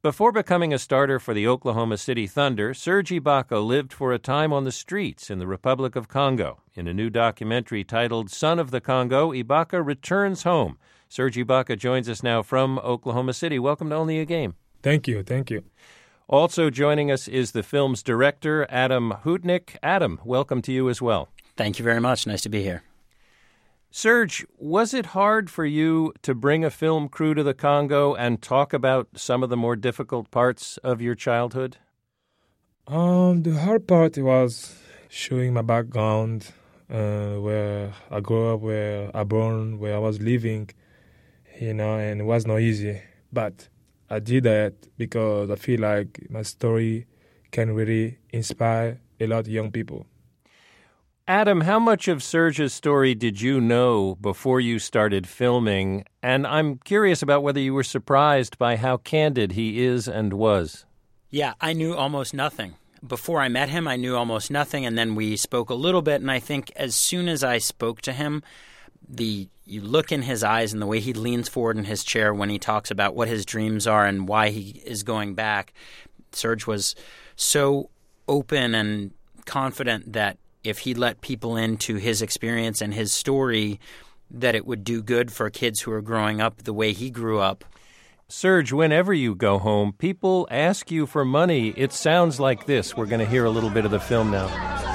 Before becoming a starter for the Oklahoma City Thunder, Serge Ibaka lived for a time on the streets in the Republic of Congo. In a new documentary titled Son of the Congo, Ibaka returns home. Serge Ibaka joins us now from Oklahoma City. Welcome to Only a Game. Thank you. Also joining us is the film's director, Adam Hutnik. Adam, welcome to you as well. Thank you very much. Nice to be here. Serge, was it hard for you to bring a film crew to the Congo and talk about some of the more difficult parts of your childhood? The hard part was showing my background, where I grew up, where I born, where I was living, and it was not easy. But I did that because I feel like my story can really inspire a lot of young people. Adam, how much of Serge's story did you know before you started filming? And I'm curious about whether you were surprised by how candid he is and was. Yeah, I knew almost nothing. Before I met him, I knew almost nothing, and then we spoke a little bit, and I think as soon as I spoke to him, you look in his eyes and the way he leans forward in his chair when he talks about what his dreams are and why he is going back. Serge was so open and confident that if he let people into his experience and his story, that it would do good for kids who are growing up the way he grew up. Serge, whenever you go home, people ask you for money. It sounds like this. We're going to hear a little bit of the film now.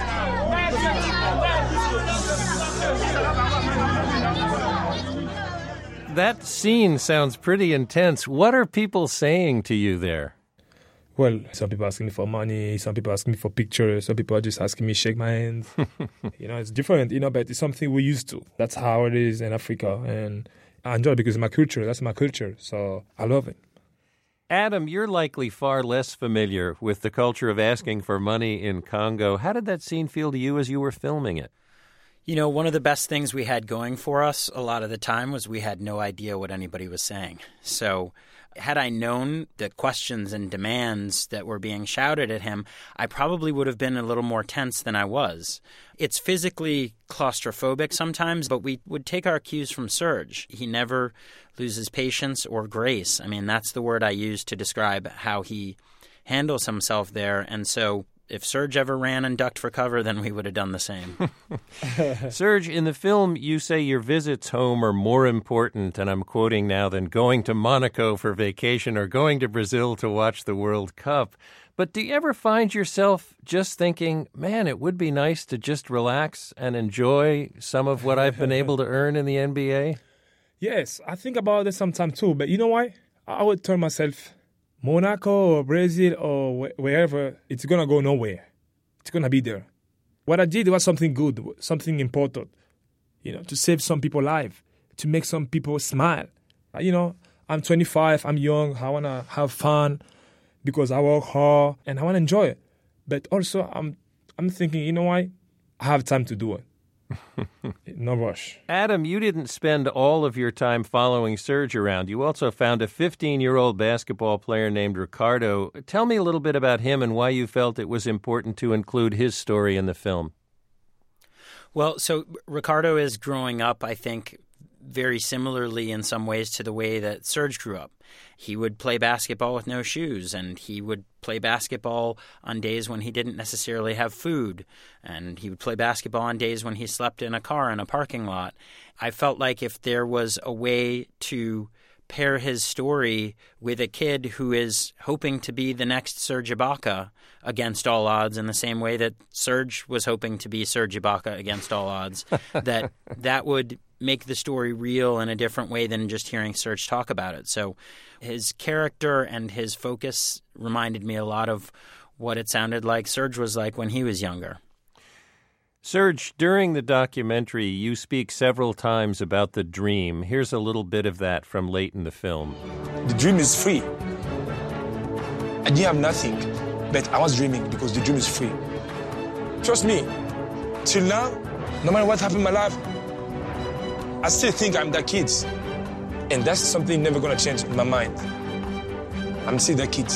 That scene sounds pretty intense. What are people saying to you there? Well, some people asking me for money, some people asking me for pictures, some people are just asking me to shake my hand. It's different, but it's something we're used to. That's how it is in Africa, and I enjoy it because it's my culture. That's my culture, so I love it. Adam, you're likely far less familiar with the culture of asking for money in Congo. How did that scene feel to you as you were filming it? One of the best things we had going for us a lot of the time was we had no idea what anybody was saying. So had I known the questions and demands that were being shouted at him, I probably would have been a little more tense than I was. It's physically claustrophobic sometimes, but we would take our cues from Serge. He never loses patience or grace. I mean, that's the word I use to describe how he handles himself there. And so if Serge ever ran and ducked for cover, then we would have done the same. Serge, in the film, you say your visits home are more important, and I'm quoting now, than going to Monaco for vacation or going to Brazil to watch the World Cup. But do you ever find yourself just thinking, man, it would be nice to just relax and enjoy some of what I've been able to earn in the NBA? Yes, I think about it sometimes too. But you know why? I would tell myself, Monaco or Brazil or wherever, it's going to go nowhere. It's going to be there. What I did was something good, something important, to save some people's lives, to make some people smile. I'm 25, I'm young, I want to have fun because I work hard and I want to enjoy it. But also I'm thinking, you know what? I have time to do it. No rush. Adam, you didn't spend all of your time following Serge around. You also found a 15-year-old basketball player named Ricardo. Tell me a little bit about him and why you felt it was important to include his story in the film. Well, so Ricardo is growing up, I think, very similarly in some ways to the way that Serge grew up. He would play basketball with no shoes, and he would play basketball on days when he didn't necessarily have food, and he would play basketball on days when he slept in a car in a parking lot. I felt like if there was a way to pair his story with a kid who is hoping to be the next Serge Ibaka against all odds, in the same way that Serge was hoping to be Serge Ibaka against all odds, that would make the story real in a different way than just hearing Serge talk about it. So his character and his focus reminded me a lot of what it sounded like Serge was like when he was younger. Serge, during the documentary, you speak several times about the dream. Here's a little bit of that from late in the film. The dream is free. I didn't have nothing, but I was dreaming because the dream is free. Trust me, till now, no matter what happened in my life, I still think I'm that kid. And that's something never going to change in my mind. I'm still that kid.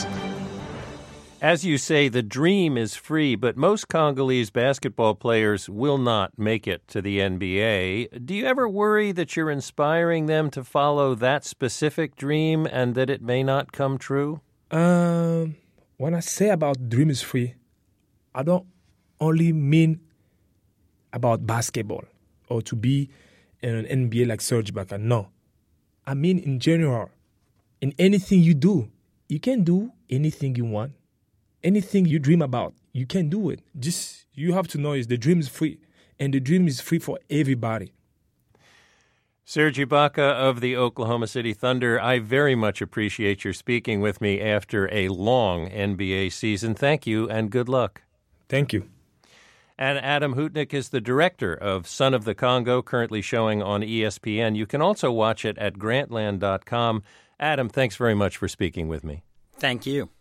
As you say, the dream is free, but most Congolese basketball players will not make it to the NBA. Do you ever worry that you're inspiring them to follow that specific dream and that it may not come true? When I say about dream is free, I don't only mean about basketball or to be in an NBA like Serge Ibaka. No. I mean in general. In anything you do, you can do anything you want. Anything you dream about, you can do it. Just you have to know is the dream is free. And the dream is free for everybody. Serge Ibaka of the Oklahoma City Thunder, I very much appreciate your speaking with me after a long NBA season. Thank you and good luck. Thank you. And Adam Hutnik is the director of Son of the Congo, currently showing on ESPN. You can also watch it at Grantland.com. Adam, thanks very much for speaking with me. Thank you.